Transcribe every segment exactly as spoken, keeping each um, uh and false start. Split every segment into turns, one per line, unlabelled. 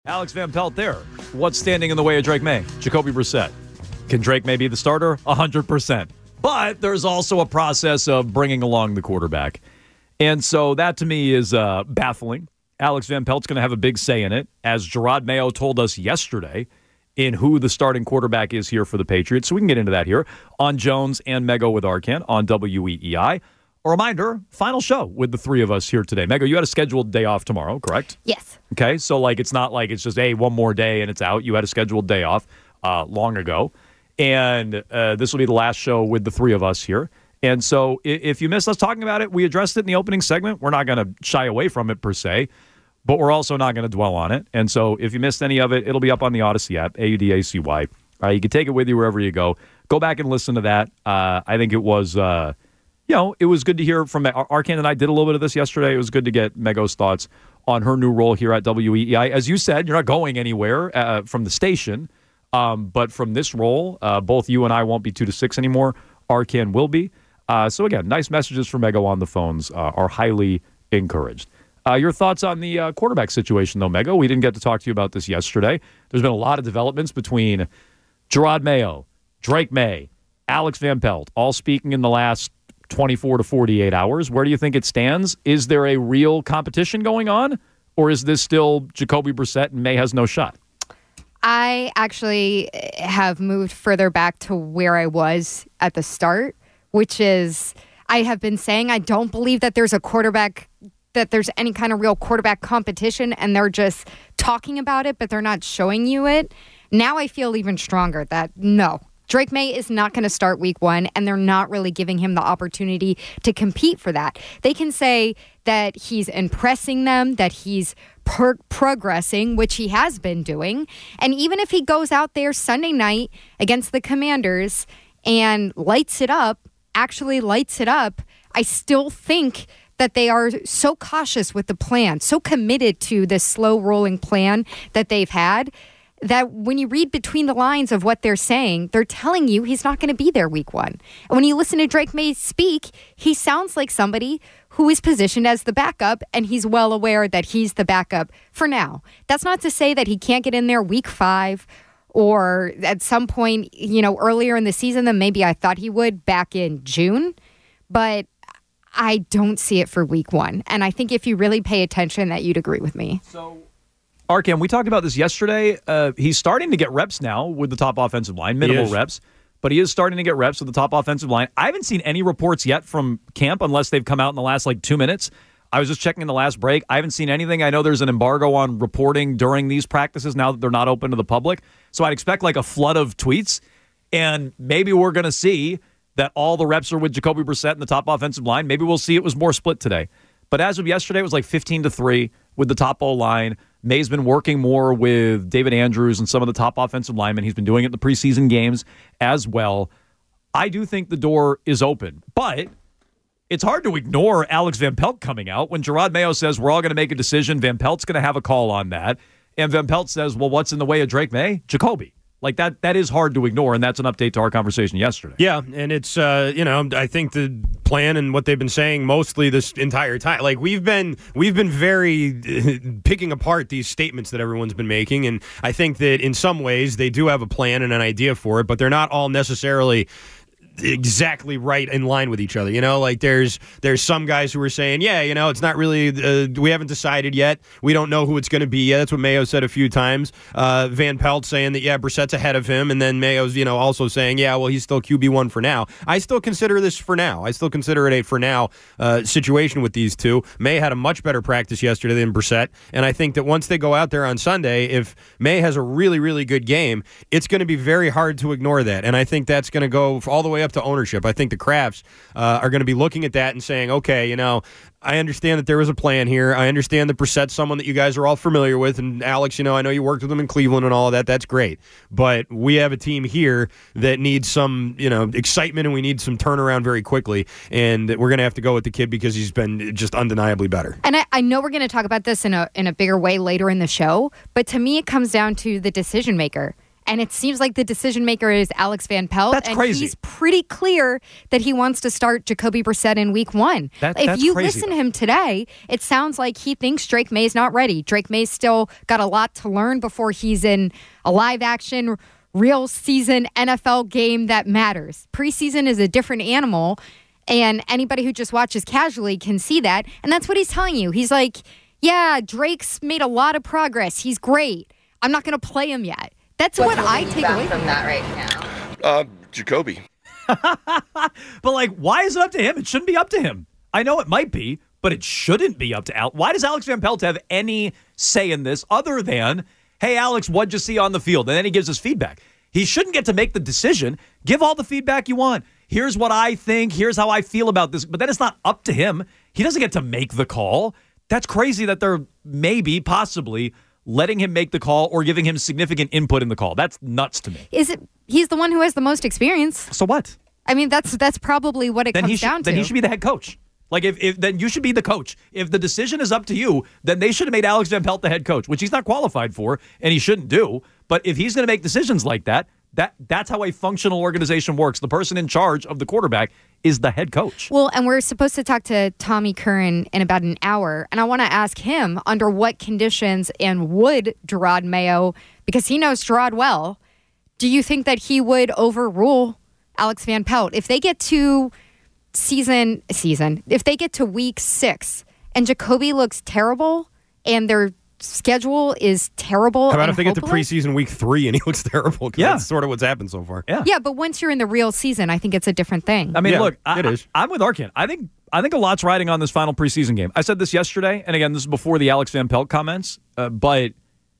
Alex Van Pelt there. What's standing in the way of Drake May? Jacoby Brissett. Can Drake May be the starter? one hundred percent. But there's also a process of bringing along the quarterback. And so that to me is uh, baffling. Alex Van Pelt's going to have a big say in it, as Gerard Mayo told us yesterday, in who the starting quarterback is here for the Patriots. So we can get into that here on Jones and Mego with Arcand on W E E I. A reminder, final show with the three of us here today. Mego, you had a scheduled day off tomorrow, correct?
Yes.
Okay, so like it's not like it's just, hey, one more day and it's out. You had a scheduled day off uh, long ago. And uh, this will be the last show with the three of us here. And so if you missed us talking about it, we addressed it in the opening segment. We're not going to shy away from it per se, but we're also not going to dwell on it. And so if you missed any of it, it'll be up on the Odyssey app, A U D A C Y. Uh, you can take it with you wherever you go. Go back and listen to that. Uh, I think it was... Uh, You know, it was good to hear from Arcand, and I did a little bit of this yesterday. It was good to get Mego's thoughts on her new role here at W E E I. As you said, you're not going anywhere uh, from the station, um, but from this role, uh, both you and I won't be two to six anymore. Arcand will be. Uh, so again, nice messages from Mego on the phones uh, are highly encouraged. Uh, your thoughts on the uh, quarterback situation, though, Mego? We didn't get to talk to you about this yesterday. There's been a lot of developments between Gerard Mayo, Drake May, Alex Van Pelt, all speaking in the last twenty-four to forty-eight hours. Where do you think it stands? Is there a real competition going on, or is this still Jacoby Brissett and May has no shot?
I actually have moved further back to where I was at the start, which is I have been saying I don't believe that there's a quarterback, that there's any kind of real quarterback competition, and they're just talking about it, but they're not showing you it. Now I feel even stronger that no, Drake May is not going to start week one, and they're not really giving him the opportunity to compete for that. They can say that he's impressing them, that he's per- progressing, which he has been doing. And even if he goes out there Sunday night against the Commanders and lights it up, actually lights it up, I still think that they are so cautious with the plan, so committed to this slow-rolling plan that they've had, that when you read between the lines of what they're saying, they're telling you he's not going to be there week one. And when you listen to Drake May speak, he sounds like somebody who is positioned as the backup, and he's well aware that he's the backup for now. That's not to say that he can't get in there week five or at some point, you know, earlier in the season than maybe I thought he would back in June. But I don't see it for week one. And I think if you really pay attention, that you'd agree with me.
So, Arcand, we talked about this yesterday. Uh, he's starting to get reps now with the top offensive line, minimal reps, but he is starting to get reps with the top offensive line. I haven't seen any reports yet from camp unless they've come out in the last like two minutes. I was just checking in the last break. I haven't seen anything. I know there's an embargo on reporting during these practices now that they're not open to the public. So I'd expect like a flood of tweets, and maybe we're going to see that all the reps are with Jacoby Brissett and the top offensive line. Maybe we'll see it was more split today. But as of yesterday, it was like fifteen to three with the top O-line. May's been working more with David Andrews and some of the top offensive linemen. He's been doing it in the preseason games as well. I do think the door is open, but it's hard to ignore Alex Van Pelt coming out when Gerard Mayo says we're all going to make a decision. Van Pelt's going to have a call on that. And Van Pelt says, well, what's in the way of Drake May? Jacoby. Like, that that is hard to ignore, and that's an update to our conversation yesterday.
Yeah, and it's, uh, you know, I think the plan and what they've been saying mostly this entire time. Like, we've been we've been very uh, picking apart these statements that everyone's been making, and I think that in some ways they do have a plan and an idea for it, but they're not all necessarily exactly right in line with each other. You know, like there's there's some guys who are saying, yeah, you know, it's not really, uh, we haven't decided yet. We don't know who it's going to be yet. That's what Mayo said a few times. Uh, Van Pelt saying that, yeah, Brissett's ahead of him. And then Mayo's, you know, also saying, yeah, well, he's still Q B one for now. I still consider this for now. I still consider it a for now uh, situation with these two. May had a much better practice yesterday than Brissett. And I think that once they go out there on Sunday, if May has a really, really good game, it's going to be very hard to ignore that. And I think that's going to go all the way up to ownership. I think the Crafts uh, are going to be looking at that and saying, okay, you know, I understand that there was a plan here. I understand that Brissett's someone that you guys are all familiar with. And Alex, you know, I know you worked with him in Cleveland and all of that. That's great. But we have a team here that needs some, you know, excitement, and we need some turnaround very quickly. And we're going to have to go with the kid because he's been just undeniably better.
And I, I know we're going to talk about this in a in a bigger way later in the show. But to me, it comes down to the decision maker. And it seems like the decision maker is Alex Van Pelt.
That's
and
crazy.
He's pretty clear that he wants to start Jacoby Brissett in week one.
That,
if
that's
you
crazy,
listen
though.
to him today, it sounds like he thinks Drake May's not ready. Drake May's still got a lot to learn before he's in a live action, real season N F L game that matters. Preseason is a different animal, and anybody who just watches casually can see that. And that's what he's telling you. He's like, yeah, Drake's made a lot of progress. He's great. I'm not going to play him yet. That's
What's
what I
holding you
take
back
away
from
from
that right now.
Uh, Jacoby.
But, like, why is it up to him? It shouldn't be up to him. I know it might be, but it shouldn't be up to Al. Why does Alex Van Pelt have any say in this other than, hey, Alex, what'd you see on the field? And then he gives us feedback. He shouldn't get to make the decision. Give all the feedback you want. Here's what I think. Here's how I feel about this. But then it's not up to him. He doesn't get to make the call. That's crazy that they're maybe, possibly, letting him make the call or giving him significant input in the call. That's nuts to me.
Is it? He's the one who has the most experience.
So what?
I mean, that's that's probably what it
Then
comes
he should,
down to.
then he should be the head coach. Like, if, if then you should be the coach. If the decision is up to you, then they should have made Alex Van Pelt the head coach, which he's not qualified for, and he shouldn't do. But if he's going to make decisions like that, that that's how a functional organization works. The person in charge of the quarterback is the head coach.
Well, and we're supposed to talk to Tommy Curran in about an hour, and I want to ask him under what conditions and would Gerard Mayo, because he knows Gerard well, do you think that he would overrule Alex Van Pelt if they get to season season if they get to week six and Jacoby looks terrible and their schedule is terrible?
How about
and
if they get to
hopeless?
preseason week three and he looks terrible? 'Cause
Yeah.
That's sort of what's happened so far.
Yeah.
Yeah, but once you're in the real season, I think it's a different thing.
I mean,
Yeah,
look, I,
it is.
I, I'm with Arkin. I think I think a lot's riding on this final preseason game. I said this yesterday, and again, this is before the Alex Van Pelt comments, uh, but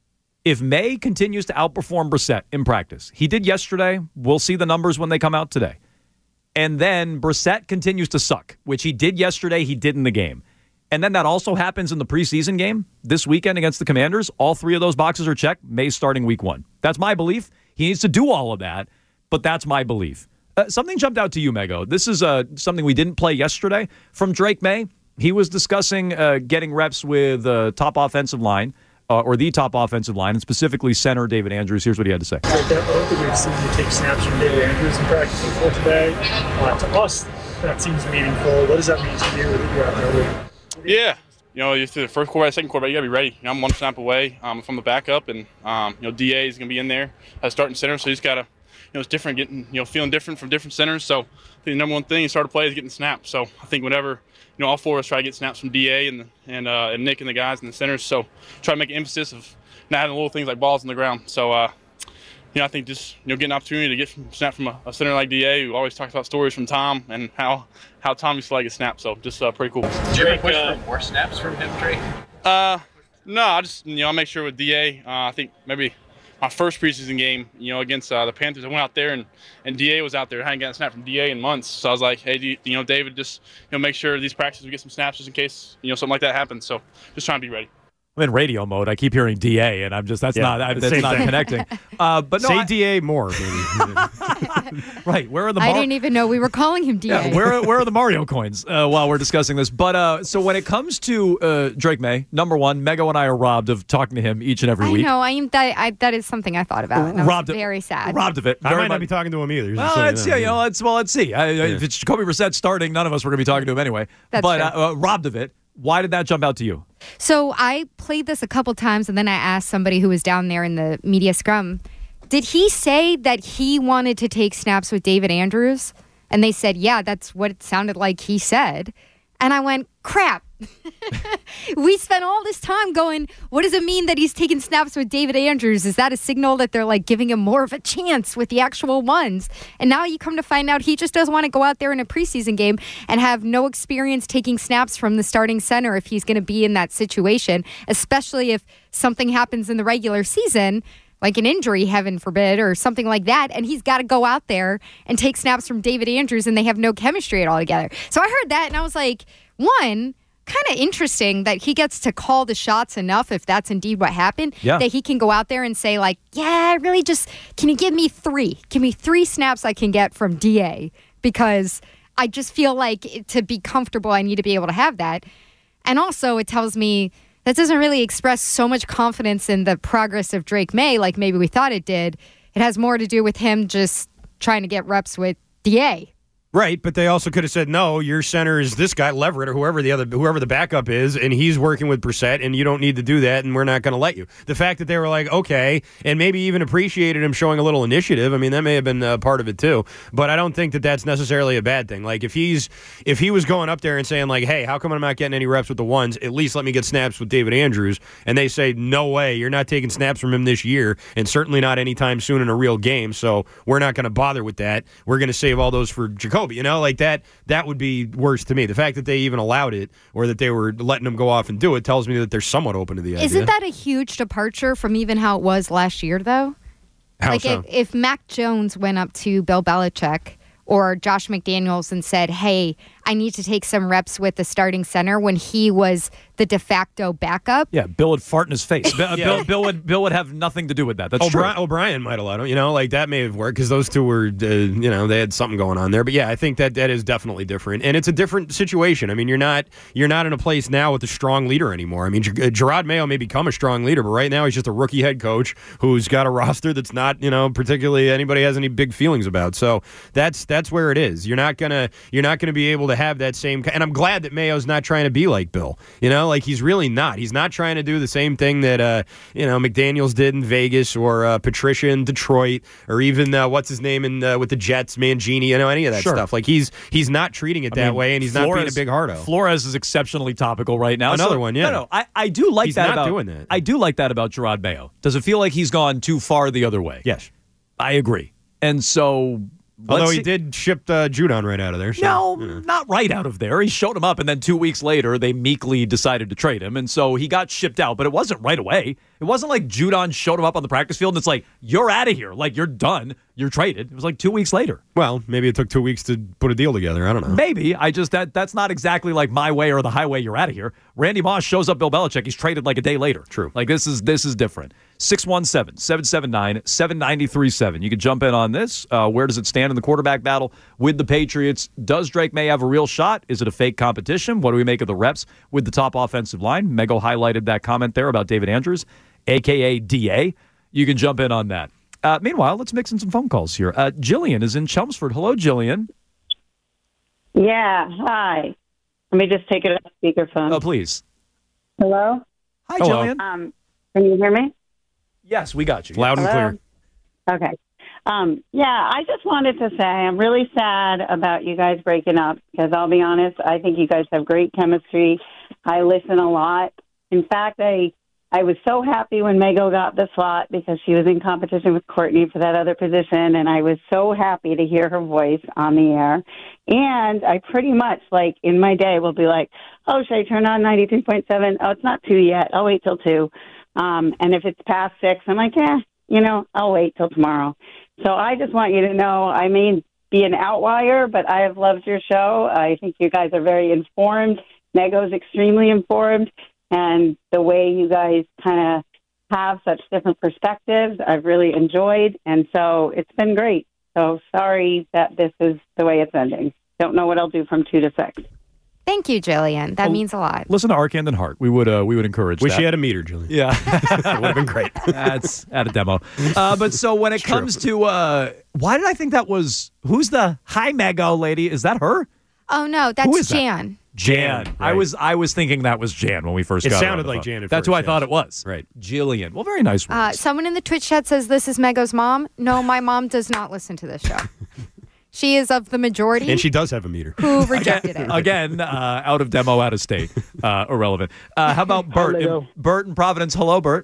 if May continues to outperform Brissett in practice, he did yesterday, we'll see the numbers when they come out today, and then Brissett continues to suck, which he did yesterday, he did in the game, and then that also happens in the preseason game this weekend against the Commanders, all three of those boxes are checked, May's starting week one. That's my belief. He needs to do all of that, but that's my belief. Uh, something jumped out to you, Mego. This is uh, something we didn't play yesterday from Drake May. He was discussing uh, getting reps with uh, top offensive line, uh, or the top offensive line, and specifically center David Andrews. Here's what he had to say.
Like that, I don't think we've seen you take snaps from David Andrews in practice before today. Uh, to us, that seems meaningful. What does that mean to you that you're out there with?
Yeah. You know, you're through the first quarterback, second quarterback, you got to be ready. You know, I'm one snap away um, from the backup, and, um, you know, D A is going to be in there as starting center, so you just got to, you know, it's different, getting, you know, feeling different from different centers. So I think the number one thing you start to play is getting snaps. So I think whenever, you know, all four of us try to get snaps from D A and and, uh, and Nick and the guys in the centers. So try to make an emphasis of not having little things like balls on the ground. So, uh, you know, I think just, you know, getting an opportunity to get some snap from a, a center like D A who always talks about stories from Tom and how, how Tom used to like a snap. So just uh, pretty cool.
Did you ever push for more snaps from him, Drake?
Uh, no, I just, you know, I make sure with D A, uh, I think maybe my first preseason game, you know, against uh, the Panthers, I went out there and, and D A was out there. I hadn't gotten a snap from D A in months. So I was like, hey, do you, you know, David, just, you know, make sure these practices we get some snaps just in case, you know, something like that happens. So just trying to be ready.
I'm in radio mode. I keep hearing D A, and I'm just, that's
Yeah,
not, I,
the
that's
same
not
thing.
connecting. Uh, but no,
Say
I-
D A more, baby.
right, where are the
I
Mar-
didn't even know we were calling him D A.
Yeah, where, where are the Mario coins uh, while we're discussing this? But uh, so when it comes to uh, Drake May, number one, Mego and I are robbed of talking to him each and every
I
week.
know. I am that. I, that is something I thought about. And I was
robbed of-
very sad.
Robbed of it.
I
Very
might not
much-
be talking to him either. just
Well,
so
let's,
know.
yeah, you know, let's, well, let's see. I, I, If it's Jacoby Brissett starting, none of us were going to be talking to him anyway.
That's
but
true.
uh, uh, robbed of it. Why did that jump out to you?
So I played this a couple times, and then I asked somebody who was down there in the media scrum, did he say that he wanted to take snaps with David Andrews? And they said, yeah, that's what it sounded like he said. And I went, crap. We spent all this time going, what does it mean that he's taking snaps with David Andrews? Is that a signal that they're like giving him more of a chance with the actual ones? And now you come to find out he just doesn't want to go out there in a preseason game and have no experience taking snaps from the starting center if he's going to be in that situation, especially if something happens in the regular season, like an injury, heaven forbid, or something like that, and he's got to go out there and take snaps from David Andrews, and they have no chemistry at all together. So I heard that, and I was like, one, kind of interesting that he gets to call the shots enough, if that's indeed what happened,
Yeah.
that he can go out there and say, like, yeah, I really just, can you give me three? Give me three snaps I can get from D A, because I just feel like to be comfortable, I need to be able to have that. And also, it tells me that doesn't really express so much confidence in the progress of Drake May like maybe we thought it did, it has more to do with him just trying to get reps with D A.
Right, but they also could have said, no, your center is this guy, Leverett, or whoever the other, whoever the backup is, and he's working with Brissett, and you don't need to do that, and we're not going to let you. The fact that they were like, okay, and maybe even appreciated him showing a little initiative, I mean, that may have been uh, part of it too, but I don't think that that's necessarily a bad thing. Like, if he's, if he was going up there and saying, like, hey, how come I'm not getting any reps with the ones, at least let me get snaps with David Andrews, and they say, no way, you're not taking snaps from him this year, and certainly not anytime soon in a real game, so we're not going to bother with that. We're going to save all those for Jacoby, you know, like that. That would be worse to me. The fact that they even allowed it or that they were letting them go off and do it tells me that they're somewhat open to the idea.
Isn't that a huge departure from even how it was last year, though?
How
like
so?
if, if Mac Jones went up to Bill Belichick or Josh McDaniels and said, hey, I need to take some reps with the starting center when he was the de facto backup.
Yeah, Bill would fart in his face. Bill,
Yeah.
Bill, Bill would Bill would have nothing to do with that. That's true.
O'Brien, O'Brien might have let him, you know, like that may have worked because those two were, uh, you know, they had something going on there. But yeah, I think that that is definitely different, and it's a different situation. I mean, you're not you're not in a place now with a strong leader anymore. I mean, Ger- Gerard Mayo may become a strong leader, but right now he's just a rookie head coach who's got a roster that's not, you know, particularly anybody has any big feelings about. So that's that's where it is. You're not gonna you're not gonna be able to have that same. And I'm glad that Mayo's not trying to be like Bill. You know, like he's really not. He's not trying to do the same thing that uh, you know McDaniels did in Vegas or uh, Patricia in Detroit or even uh, what's his name in uh, with the Jets, Mangini. You know, any of that
Sure.
stuff. Like he's he's not treating it
I
that
mean,
way, and he's not being a
Flores-
big hardo.
Flores is exceptionally topical right now.
Another
So-
one, yeah.
No, no, I, I do like
He's
that
not
about
doing that.
I do like that about Gerard Mayo. Does it feel like he's gone too far the other way?
Yes.
I agree. And so,
Although
let's
he
see-
did ship uh, Judon right out of there. So,
No,
you know.
not right out of there. He showed him up, and then two weeks later, they meekly decided to trade him. And so he got shipped out, but it wasn't right away. It wasn't like Judon showed him up on the practice field, and it's like, you're out of here. Like, you're done. You're traded. It was like two weeks later.
Well, maybe it took two weeks to put a deal together. I don't know.
Maybe. I just, that that's not exactly like my way or the highway. You're out of here. Randy Moss shows up Bill Belichick. He's traded like a day later.
True.
Like, this is this is different. six one seven, seven seven nine, seven nine three seven. You can jump in on this. Uh, where does it stand in the quarterback battle with the Patriots? Does Drake May have a real shot? Is it a fake competition? What do we make of the reps with the top offensive line? Mego highlighted that comment there about David Andrews, a k a. D A. You can jump in on that. Uh, meanwhile, let's mix in some phone calls here. Uh, Jillian is in Chelmsford. Hello, Jillian.
Yeah, hi. Let me just take it off speakerphone.
Oh, please.
Hello?
Hi,
Hello.
Jillian.
Um, can you hear me?
Yes, we got you.
Loud and
Hello?
clear.
Okay. Um, yeah, I just wanted to say I'm really sad about you guys breaking up because I'll be honest, I think you guys have great chemistry. I listen a lot. In fact, I I was so happy when Mego got the slot because she was in competition with Courtney for that other position, and I was so happy to hear her voice on the air. And I pretty much, like, in my day will be like, oh, should I turn on ninety-three point seven? Oh, it's not two yet. I'll wait till two. Um, and if it's past six, I'm like, yeah, you know, I'll wait till tomorrow. So I just want you to know I may be an outlier, but I have loved your show. I think you guys are very informed. Mego's extremely informed. And the way you guys kind of have such different perspectives, I've really enjoyed. And so it's been great. So sorry that this is the way it's ending. Don't know what I'll do from two to six.
Thank you, Jillian. That
Well,
means a lot.
Listen to Arcand and Hart. We would uh, we would encourage
Wish
that.
you had a meter, Julian.
Yeah.
That would have been great.
That's at a demo. Uh, but so when it comes to, uh, why did I think that was, who's the Hi Mego lady? Is that her?
Oh, no,
Who
that's
is that?
Jan.
Jan.
Jan,
I
right.
was I was thinking that was Jan when we first
It
got her
sounded
on the
like
phone.
Jan at
That's
first,
who I
yes.
thought it was.
Right.
Jillian. Well, very nice words.
Uh, someone in the Twitch chat says this is Mego's mom. No, my mom does not listen to this show. She is of the majority
And she does have a meter.
who rejected it.
Again, uh, out of demo, out of state. Uh, irrelevant. Uh, how about Bert?
Mego.
in, Bert in Providence. Hello, Bert.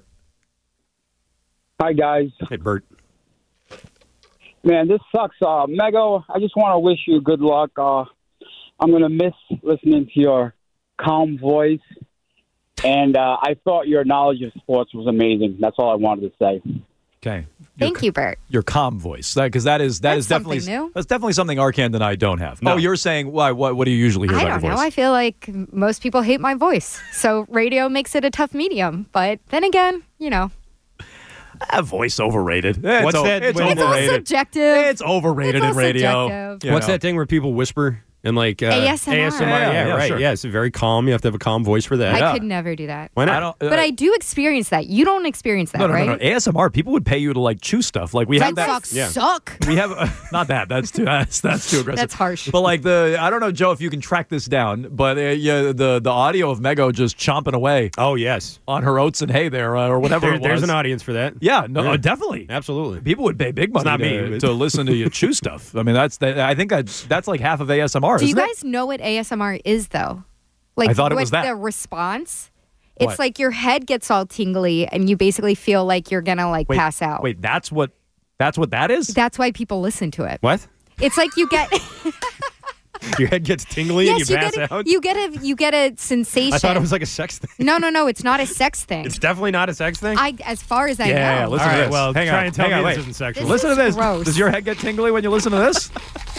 Hi, guys.
Hey, Bert.
Man, this sucks. Uh, Mego, I just want to wish you good luck. Uh, I'm going to miss listening to your calm voice. And uh, I thought your knowledge of sports was amazing. That's all I wanted to say.
Okay.
Thank you, Bert.
Your calm voice, because that is that
That's
is definitely
something new.
that's definitely something Arcand and I don't have.
No.
Oh, you're saying why? What? What do you usually hear
I
about
don't
your
know.
voice?
I feel like most people hate my voice. So radio makes it a tough medium. But then again, you know,
Ah, voice overrated. It's
What's
o-
that
It's
when-
it's all
overrated.
subjective.
It's overrated
It's all
in radio.
subjective.
You
What's
know.
that thing where people whisper And like uh,
A S M R.
A S M R,
Yeah,
yeah,
yeah,
right.
sure.
Yeah, it's very calm. You have to have a calm voice for that.
I
Yeah.
could never do that.
Why not?
I don't, uh,
But I do experience that. You don't experience that,
no, no,
right?
no, no. A S M R, people would pay you to like chew stuff. Like we have
Red
that.
Sox
Yeah.
suck.
We have uh, not that. That's too. That's, that's too aggressive.
That's harsh.
But like the, I don't know, Joe, if you can track this down. But uh, yeah, the the audio of Mego just chomping away
Oh, yes.
on her oats and hay there, uh, or whatever
There-
it was.
there's an audience for that.
Yeah, no,
Yeah.
uh, definitely.
Absolutely.
People would pay big money
not
to,
me, but-
to listen to you chew stuff. I mean, that's that, I think that's, that's like half of A S M R.
Do you
isn't it?
guys know what A S M R is, though? Like,
I thought it
what
was that.
the response? It's
What?
like your head gets all tingly, and you basically feel like you're gonna like
Wait,
pass out.
Wait, that's what that's what that is?
That's why people listen to it.
What?
It's like you get
Your head gets tingly
yes,
and you,
you
pass
get a,
out?
you get a you get a sensation.
I thought it was like a sex thing.
no, no, no. It's not a sex thing.
It's definitely not a sex thing?
I, as far as I
Yeah,
know.
yeah, listen
All
to
right,
this.
well,
hang
try
on,
and tell
hang on,
me
wait.
this isn't sexual.
This
Listen
is
to this.
gross.
Does your head get tingly when you listen to this?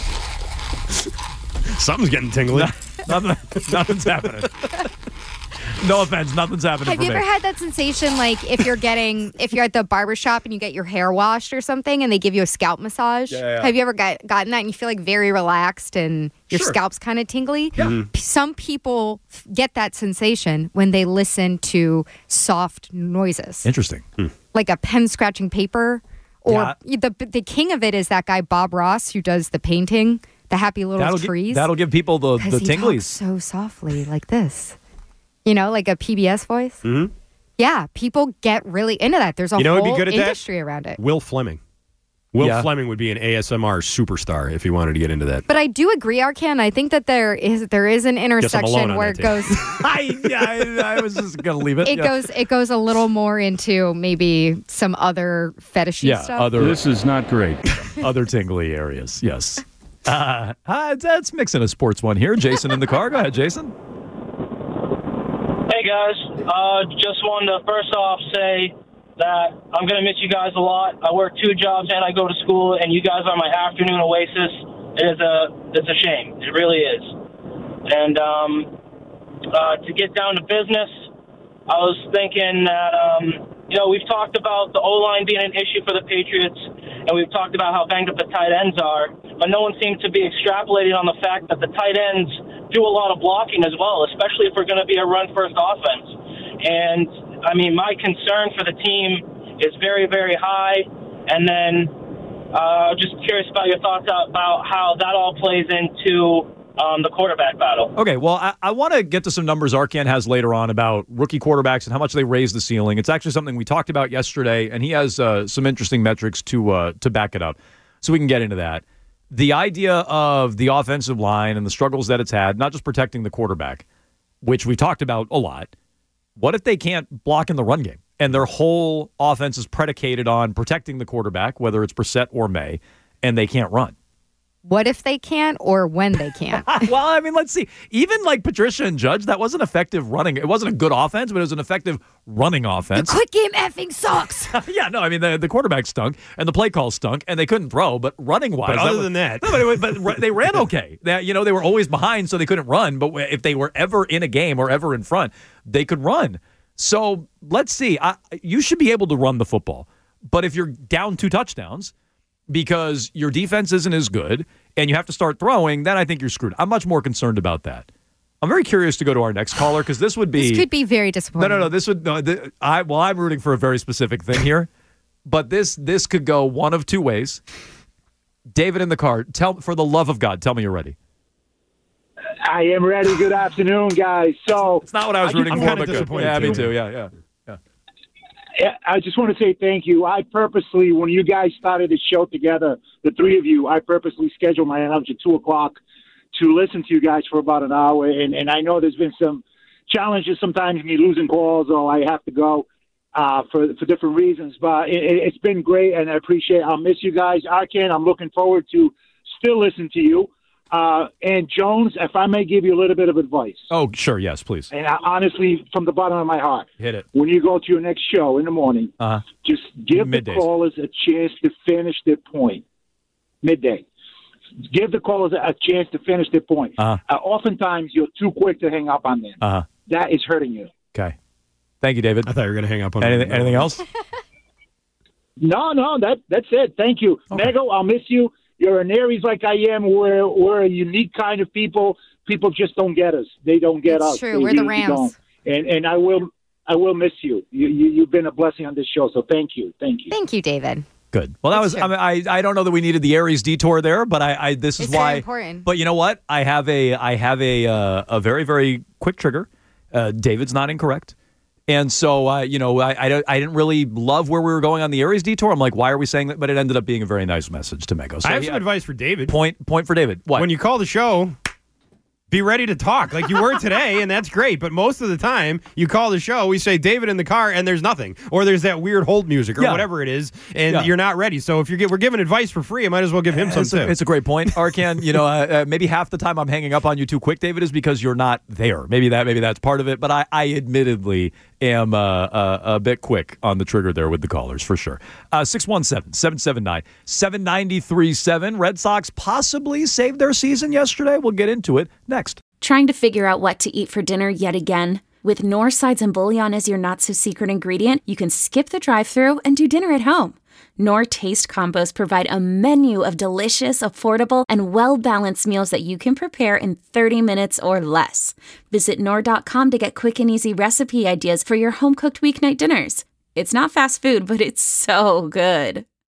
Something's getting tingly.
Nothing, nothing's happening. No offense, nothing's happening
Have
for
you
me.
ever had that sensation, like if you're getting, if you're at the barbershop and you get your hair washed or something, and they give you a scalp massage?
Yeah, yeah.
Have you ever got, gotten that and you feel like very relaxed and your
Sure.
scalp's kind of tingly? Yeah. Some people f- get that sensation when they listen to soft noises,
Interesting.
like a pen scratching paper, or
Yeah.
the the king of it is that guy Bob Ross who does the painting, the happy little
That'll, gi-
trees.
that'll give people the, the
'Cause he talks
tinglies.
so softly, like this. You know, like a P B S voice.
Mhm.
Yeah, people get really into that. There's a
You know who'd be
whole
good at that?
industry around it.
Will Fleming. Will
Yeah.
Fleming would be an A S M R superstar if he wanted to get into that.
But I do agree, Arcan. I think that there is there is an
Guess I'm alone
intersection
on
where
that
it
too.
goes
I, I, I was just going to leave it.
it
yeah.
goes it goes a little more into maybe some other fetishy
Yeah,
stuff.
other,
This is not great.
other tingly areas. Yes. Uh, uh, that's mixing a sports one here. Jason in the car. Go ahead, Jason.
Hey guys, uh, just wanted to first off say that I'm gonna miss you guys a lot. I work two jobs and I go to school, and you guys are my afternoon oasis. It is a it's a shame. It really is. And um, uh, to get down to business, I was thinking that um, you know we've talked about the O-line being an issue for the Patriots, and we've talked about how banged up the tight ends are, but no one seems to be extrapolating on the fact that the tight ends do a lot of blocking as well, especially if we're going to be a run-first offense. And, I mean, my concern for the team is very, very high. And then uh, just curious about your thoughts about how that all plays into um, the quarterback battle.
Okay, well, I, I want to get to some numbers Arcan has later on about rookie quarterbacks and how much they raise the ceiling. It's actually something we talked about yesterday, and he has uh, some interesting metrics to uh, to back it up. So we can get into that. The idea of the offensive line and the struggles that it's had, not just protecting the quarterback, which we talked about a lot. What if they can't block in the run game? And their whole offense is predicated on protecting the quarterback, whether it's Brissett or May, and they can't run.
What if they can't, or when they can't?
Well, I mean, let's see. Even like Patricia and Judge, that wasn't effective running. It wasn't a good offense, but it was an effective running
The
offense.
quick game effing sucks.
Yeah, no, I mean, the, the quarterback stunk, and the play call stunk, and they couldn't throw, but running-wise...
But other
was-
than that-
No, but, but they ran okay. That, you know, they were always behind, so they couldn't run, but if they were ever in a game or ever in front, they could run. So let's see. I, you should be able to run the football, but if you're down two touchdowns because your defense isn't as good and you have to start throwing, then I think you're screwed. I'm much more concerned about that. I'm very curious to go to our next caller because this would be...
This could be very
No,
disappointing.
no, no. This would no. Th- I well, I'm rooting for a very specific thing here, but this this could go one of two ways. David in the car. Tell for the love of God, tell me you're ready.
I am ready. Good afternoon, guys. So
It's not what I was
I
rooting
I'm
for,
kinda
but good.
disappointed,
Yeah, me
too.
too. Yeah, yeah.
yeah, I just want to say thank you. I purposely, when you guys started the show together, the three of you, I purposely scheduled my lunch at two o'clock to listen to you guys for about an hour. And, and I know there's been some challenges sometimes, me losing calls or I have to go uh, for for different reasons. But it, it's been great, and I appreciate. I'll miss you guys. Arcan, I'm looking forward to still listen to you. Uh, and Jones, if I may give you a little bit of advice,
Oh, sure. Yes, please
and I, honestly, from the bottom of my heart,
hit it.
when you go to your next show in the morning,
Uh,
just give
Middays.
the callers a chance to finish their point. Midday. Give the callers a chance to finish their point.
Uh-huh.
Uh, oftentimes, you're too quick to hang up on them.
uh huh.
That is hurting you.
Okay. Thank you, David.
I thought you were going to hang up on
Anything,
me.
anything else?
No, no, that that's it. Thank you.
Okay.
Mego, I'll miss you. you're an Aries like I am. We're we're a unique kind of people. People just don't get us. They don't get
It's
us.
true.
They
We're the
really
Rams.
don't. And and I will I will miss you. You, you. You've been a blessing on this show, so thank you. Thank you.
Thank you, David.
Good. Well, that
That's
was. I, mean, I I don't know that we needed the Aries detour there, but I, I this is
It's
why.
very important.
But you know what? I have a I have a uh, a very very quick trigger. Uh, David's not incorrect, and so uh, you know I I, don't- I didn't really love where we were going on the Aries detour. I'm like, why are we saying that? But it ended up being a very nice message to Mego. So
I have
yeah,
some advice for David.
Point point for David. What?
When you call the show, be ready to talk like you were today, and that's great. But most of the time, you call the show, we say David in the car, and there's nothing, or there's that weird hold music or
Yeah.
whatever it is, and
Yeah.
you're not ready. So if you're we're giving advice for free, I might as well give him some
It's
too.
a, it's a great point, Arcan. You know, uh, uh, maybe half the time I'm hanging up on you too quick, David, is because you're not there. Maybe that, maybe that's part of it. But I, I admittedly am uh, uh, a bit quick on the trigger there with the callers for sure. Uh, six one seven, seven seven nine, seven nine three seven. Red Sox possibly saved their season yesterday. We'll get into it next.
Trying to figure out what to eat for dinner yet again? With Knorr sides and bouillon as your not-so-secret ingredient, you can skip the drive-thru and do dinner at home. Knorr Taste Combos provide a menu of delicious, affordable, and well-balanced meals that you can prepare in thirty minutes or less. Visit Knorr dot com to get quick and easy recipe ideas for your home-cooked weeknight dinners. It's not fast food, but it's so good.